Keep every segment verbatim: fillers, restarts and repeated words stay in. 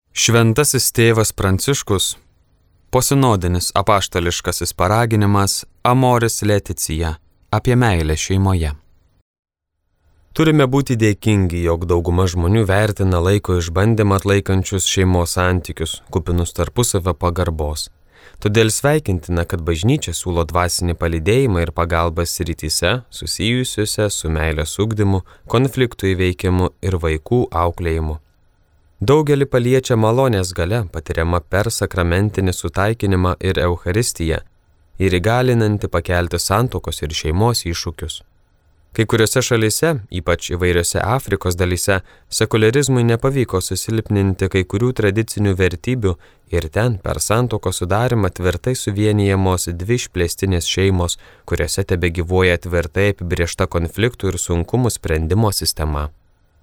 Šventasis tėvas Pranciškus, posinodinis apaštališkasis paraginimas Amoris Laetitia apie meilę šeimoje. Turime būti dėkingi, jog dauguma žmonių vertina laiko išbandymą atlaikančius šeimos santykius, kupinus tarpusavio pagarbos. Todėl sveikintina, kad bažnyčia siūlo dvasinį palydėjimą ir pagalbą srityse susijusiuose su meilės ugdymu, konfliktų įveikimu ir vaikų auklėjimu. Daugelį paliečia malonės galia, patiriama per sakramentinį sutaikinimą ir Eucharistiją ir įgalinanti pakelti santuokos ir šeimos iššūkius. Kai kuriuose šalyse, ypač įvairiose Afrikos dalyse, sekularizmui nepavyko susilpninti kai kurių tradicinių vertybių ir ten per santuokos sudarimą tvirtai suvienijamos dvi išplėstinės šeimos, kuriuose tebegyvuoja tvirtai apibrėžta konfliktų ir sunkumų sprendimo sistema.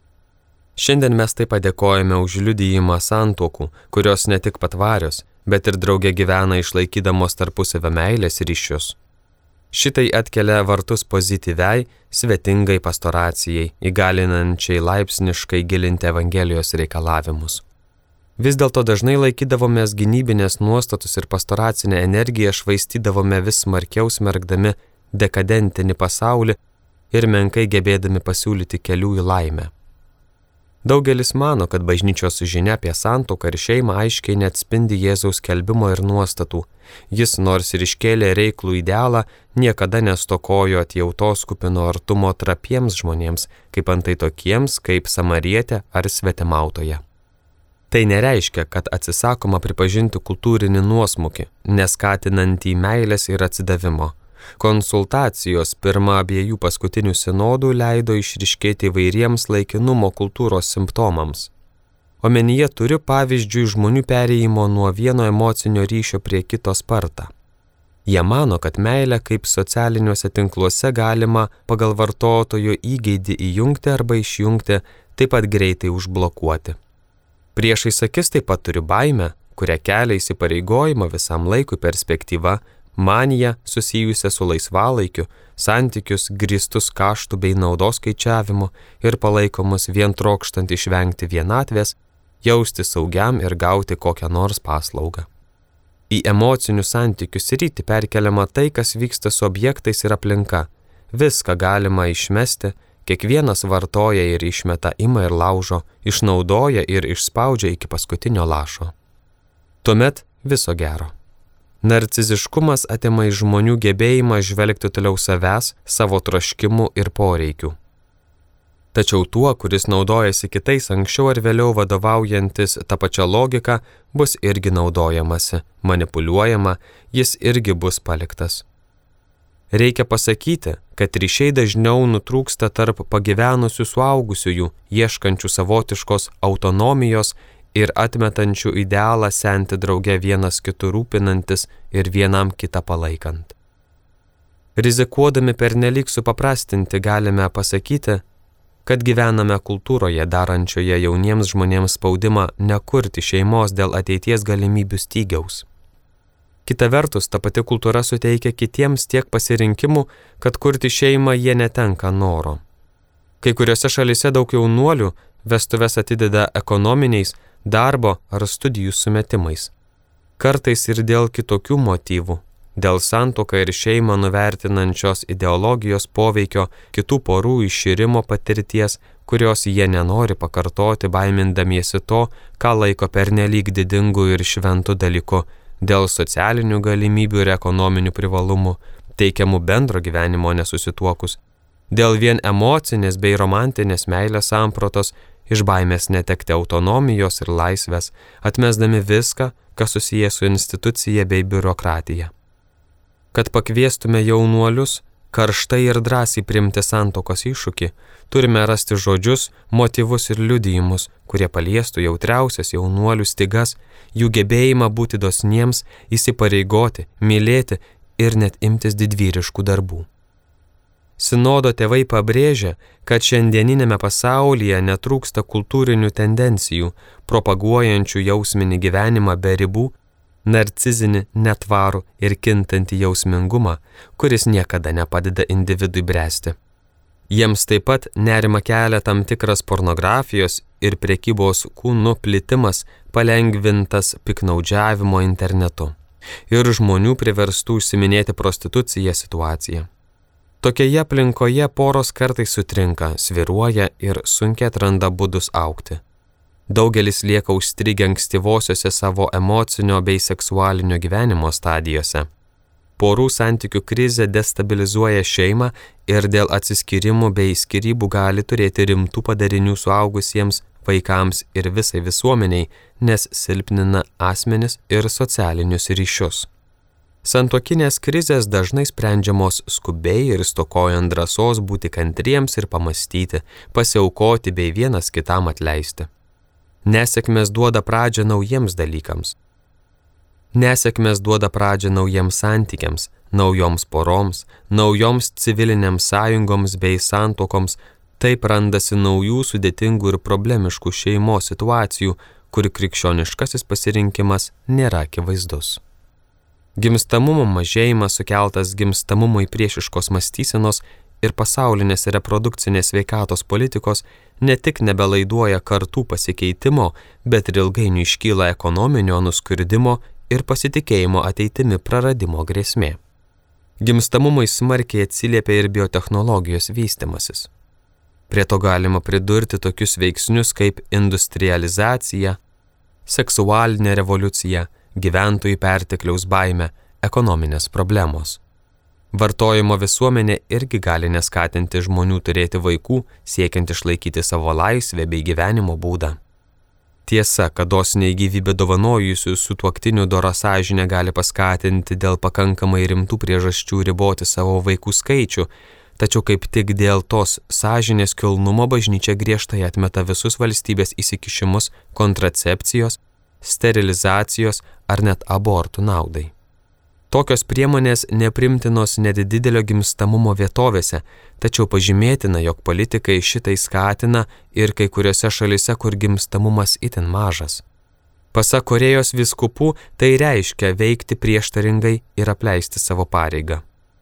Šiandien mes taip padėkojame už liudijimą santuokų, kurios ne tik patvarios, bet ir drauge gyvena išlaikydamos tarpusavio meilės ryšius. Šitai atkelia vartus pozityviai, svetingai pastoracijai, įgalinančiai laipsniškai gilinti Evangelijos reikalavimus. Vis dėlto dažnai laikydavomės gynybinės nuostatus ir pastoracinę energiją švaistydavome vis smarkiau smerkdami dekadentinį pasaulį ir menkai gebėdami pasiūlyti kelių į laimę. Daugelis mano, kad bažnyčios žinia apie santuoką ir šeimą aiškiai neatspindi Jėzaus skelbimo ir nuostatų. Jis, nors ir iškėlė reiklų idealą, niekada nestokojo atjautos kupino artumo trapiems žmonėms, kaip antai tokiems, kaip samarietė ar svetimautoja. Tai nereiškia, kad atsisakoma pripažinti kultūrinį nuosmukį, neskatinantį meilės ir atsidavimo. Konsultacijos pirma abiejų paskutinių sinodų leido išryškėti įvairiems laikinumo kultūros simptomams. Omenyje turiu pavyzdžiui žmonių perėjimo nuo vieno emocinio ryšio prie kito spartą. Jie mano, kad meilę kaip socialiniuose tinkluose galima pagal vartotojo įgeidį įjungti arba išjungti, taip pat greitai užblokuoti. Priešais akis taip pat turiu baimę, kurią kelia įsipareigojimą visam laikui perspektyva, manija susijusia su laisvalaikiu, santykius grįstus kaštų bei naudos skaičiavimu ir palaikomus vien trokštant išvengti vienatvės, jausti saugiam ir gauti kokią nors paslaugą. Į emocinių santykių sritį perkeliama tai, kas vyksta su objektais ir aplinka. Viską galima išmesti, kiekvienas vartoja ir išmeta, ima ir laužo, išnaudoja ir išspaudžia iki paskutinio lašo. Tuomet viso gero. Narciziškumas atima iš žmonių gebėjimą žvelgti toliau savęs, savo troškimų ir poreikių. Tačiau tuo, kuris naudojasi kitais anksčiau ar vėliau vadovaujantis tą pačią logiką, bus irgi naudojamasi, manipuliuojama, jis irgi bus paliktas. Reikia pasakyti, kad ryšiai dažniau nutrūksta tarp pagyvenusių suaugusiųjų, ieškančių savotiškos autonomijos ir atmetančių idealą senti drauge vienas kitu rūpinantis ir vienam kitą palaikant. Rizikuodami pernelyg supaprastinti galime pasakyti, kad gyvename kultūroje darančioje jauniems žmonėms spaudimą nekurti šeimos dėl ateities galimybių stygiaus. Kita vertus, ta pati kultūra suteikia kitiems tiek pasirinkimų, kad kurti šeimą jie netenka noro. Kai kuriuose šalyse daug jaunuolių vestuves atideda ekonominiais, darbo ar studijų sumetimais. Kartais ir dėl kitokių motyvų, dėl santuoką ir šeimą nuvertinančios ideologijos poveikio, kitų porų iširimo patirties, kurios jie nenori pakartoti baimindamiesi to, ką laiko pernelyg didingu ir šventu dalyku, dėl socialinių galimybių ir ekonominių privalumų, teikiamų bendro gyvenimo nesusituokus, dėl vien emocinės bei romantinės meilės sampratos, iš baimės netekti autonomijos ir laisvės, atmesdami viską, kas susiję su institucija bei biurokratija. Kad pakviestume jaunuolius, karštai ir drąsiai priimti santuokos iššūkį, turime rasti žodžius, motyvus ir liudijimus, kurie paliestų jautriausias jaunuolių stygas, jų gebėjimą būti dosniems, įsipareigoti, mylėti ir net imtis didvyriškų darbų. Sinodo tėvai pabrėžia, kad šiandieninėme pasaulyje netrūksta kultūrinių tendencijų, propaguojančių jausminį gyvenimą be ribų, narcizinį, netvarų ir kintantį jausmingumą, kuris niekada nepadeda individui bręsti. Jiems taip pat nerima kelia tam tikras pornografijos ir prekybos kūnų plitimas palengvintas piknaudžiavimo internetu ir žmonių priverstų užsiminėti prostituciją situacija. Tokioje aplinkoje poros kartais sutrinka, sviruoja ir sunkiai atranda būdus augti. Daugelis lieka užstrigę ankstyvosiose savo emocinio bei seksualinio gyvenimo stadijose. Porų santykių krizė destabilizuoja šeimą ir dėl atsiskyrimų bei skyrybų gali turėti rimtų padarinių suaugusiems, vaikams ir visai visuomeniai, nes silpnina asmenis ir socialinius ryšius. Santuokinės krizės dažnai sprendžiamos skubiai ir stokojant drąsos būti kantriems ir pamastyti, pasiaukoti bei vienas kitam atleisti. Nesėkmės duoda pradžią naujiems dalykams. Nesėkmės duoda pradžią naujiems santykiams, naujoms poroms, naujoms civilinėms sąjungoms bei santuokoms, taip randasi naujų sudėtingų ir problemiškų šeimos situacijų, kur krikščioniškasis pasirinkimas nėra akivaizdus. Gimstamumo mažėjimas sukeltas gimstamumui priešiškos mąstysenos ir pasaulinės reprodukcinės sveikatos politikos ne tik nebelaiduoja kartų pasikeitimo, bet ir ilgainiui iškyla ekonominio nuskurdimo ir pasitikėjimo ateitimi praradimo grėsmė. Gimstamumui smarkiai atsiliepia ir biotechnologijos vystimasis. Prie to galima pridurti tokius veiksnius kaip industrializacija, seksualinė revoliucija, gyventojų pertekliaus baimė, ekonominės problemos. Vartojimo visuomenė irgi gali neskatinti žmonių turėti vaikų, siekiant išlaikyti savo laisvę bei gyvenimo būdą. Tiesa, kad dosniai gyvybę dovanojusių sutuoktinių dora sąžinė gali paskatinti dėl pakankamai rimtų priežasčių riboti savo vaikų skaičių, tačiau kaip tik dėl tos sąžinės kilnumo bažnyčia griežtai atmeta visus valstybės įsikišimus kontracepcijos, sterilizacijos ar net abortų naudai. Tokios priemonės neprimtinos net didelio gimstamumo vietovėse, tačiau pažymėtina, jog politikai šitai skatina ir kai kuriuose šalyse, kur gimstamumas itin mažas. Pasak Korėjos vyskupų, tai reiškia veikti prieštaringai ir apleisti savo pareigą.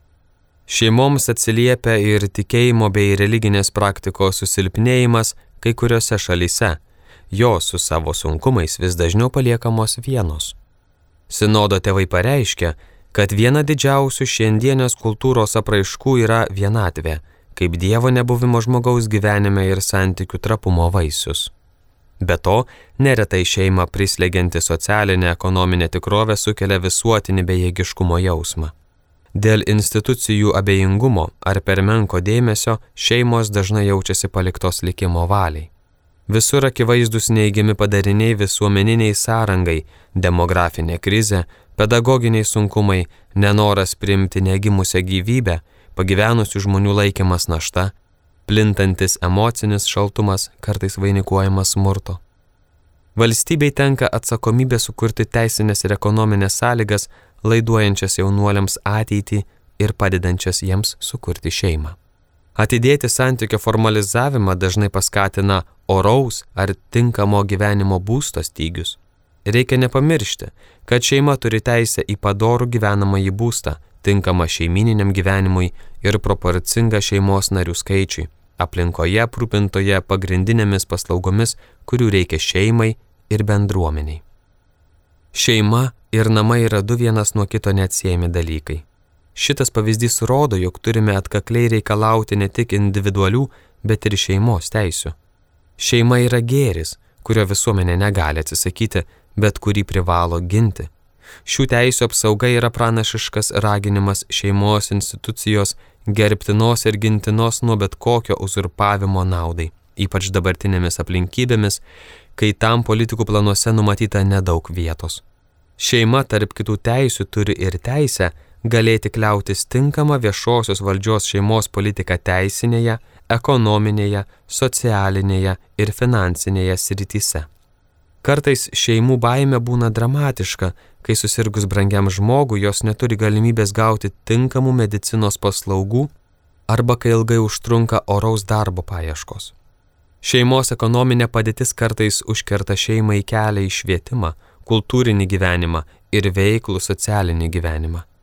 Šeimoms atsiliepia ir tikėjimo bei religinės praktikos susilpnėjimas kai kuriuose šalyse. Jos su savo sunkumais vis dažniau paliekamos vienos. Sinodo tėvai pareiškia, kad viena didžiausių šiandienės kultūros apraiškų yra vienatvė, kaip Dievo nebuvimo žmogaus gyvenime ir santykių trapumo vaisius. Be to, neretai šeimą prislegianti socialinė ekonominė tikrovė sukelia visuotinį bejėgiškumo jausmą. Dėl institucijų abejingumo ar per menko dėmesio šeimos dažnai jaučiasi paliktos likimo valiai. Visur akivaizdus neigiami padariniai visuomeniniai sąrangai, demografinė krizė, pedagoginiai sunkumai, nenoras priimti negimusią gyvybę, pagyvenusių žmonių laikymas našta, plintantis emocinis šaltumas, kartais vainikuojamas smurto. Valstybei tenka atsakomybė sukurti teisinės ir ekonominės sąlygas, laiduojančias jaunuoliams ateitį ir padedančias jiems sukurti šeimą. Atidėti santykio formalizavimą dažnai paskatina oraus ar tinkamo gyvenimo būsto stygius. Reikia nepamiršti, kad šeima turi teisę į padorų gyvenamąjį būstą, tinkamą šeimininiam gyvenimui ir proporcingą šeimos narių skaičiui, aplinkoje aprūpintoje pagrindinėmis paslaugomis, kurių reikia šeimai ir bendruomeniai. Šeima ir namai yra du vienas nuo kito neatsiejami dalykai. Šitas pavyzdys rodo, jog turime atkakliai reikalauti ne tik individualių, bet ir šeimos teisių. Šeima yra gėris, kurio visuomenė negali atsisakyti, bet kurį privalo ginti. Šių teisių apsauga yra pranašiškas raginimas šeimos institucijos gerbtinos ir gintinos nuo bet kokio uzurpavimo naudai, ypač dabartinėmis aplinkybėmis, kai tam politikų planuose numatyta nedaug vietos. Šeima tarp kitų teisių turi ir teisę galėti kliautis tinkamą viešosios valdžios šeimos politiką teisinėje, ekonominėje, socialinėje ir finansinėje srityse. Kartais šeimų baimė būna dramatiška, kai susirgus brangiam žmogui jos neturi galimybės gauti tinkamų medicinos paslaugų arba kai ilgai užtrunka oraus darbo paieškos. Šeimos ekonominė padėtis kartais užkerta šeimai kelią į švietimą, kultūrinį gyvenimą ir veiklų socialinį gyvenimą.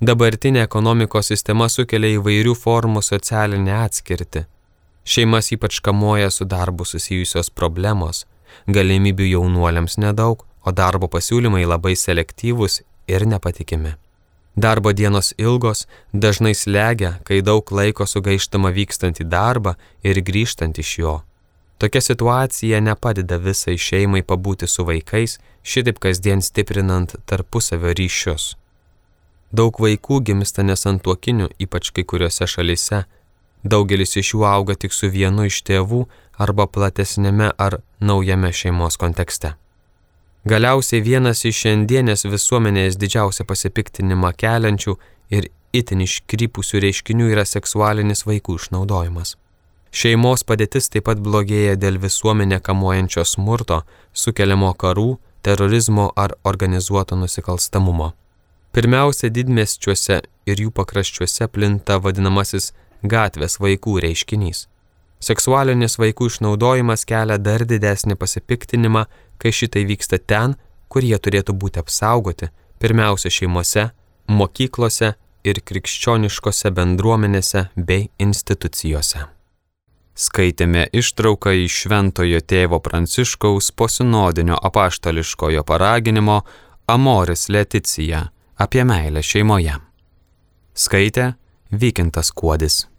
Dabartinė ekonomikos sistema sukelia įvairių formų socialinę atskirtį. Šeimas ypač kamuoja su darbu susijusios problemos, galimybių jaunuoliams nedaug, o darbo pasiūlymai labai selektyvūs ir nepatikimi. Darbo dienos ilgos, dažnai slegia, kai daug laiko sugaištama vykstant į darbą ir grįžtant iš jo. Tokia situacija nepadeda visai šeimai pabūti su vaikais, šitaip kasdien stiprinant tarpusavio ryšius. Daug vaikų gimsta nesantuokinių, ypač kai kuriuose šalyse. Daugelis iš jų auga tik su vienu iš tėvų arba platesnėme ar naujame šeimos kontekste. Galiausiai vienas iš šiandienės visuomenės didžiausią pasipiktinimą keliančių ir itin iškrypusių reiškinių yra seksualinis vaikų išnaudojimas. Šeimos padėtis taip pat blogėja dėl visuomenę kamuojančio smurto, sukeliamo karų, terorizmo ar organizuoto nusikalstamumo. Pirmiausia, didmiesčiuose ir jų pakraščiuose plinta vadinamasis gatvės vaikų reiškinys. Seksualinis vaikų išnaudojimas kelia dar didesnį pasipiktinimą, kai šitai vyksta ten, kur jie turėtų būti apsaugoti, pirmiausia šeimose, mokyklose ir krikščioniškose bendruomenėse bei institucijose. Skaitėme ištrauką iš Šventojo tėvo Pranciškaus posinodinio apaštališkojo paraginimo Amoris Laetitia apie meilę šeimoje. Skaitė Vykintas Kuodis.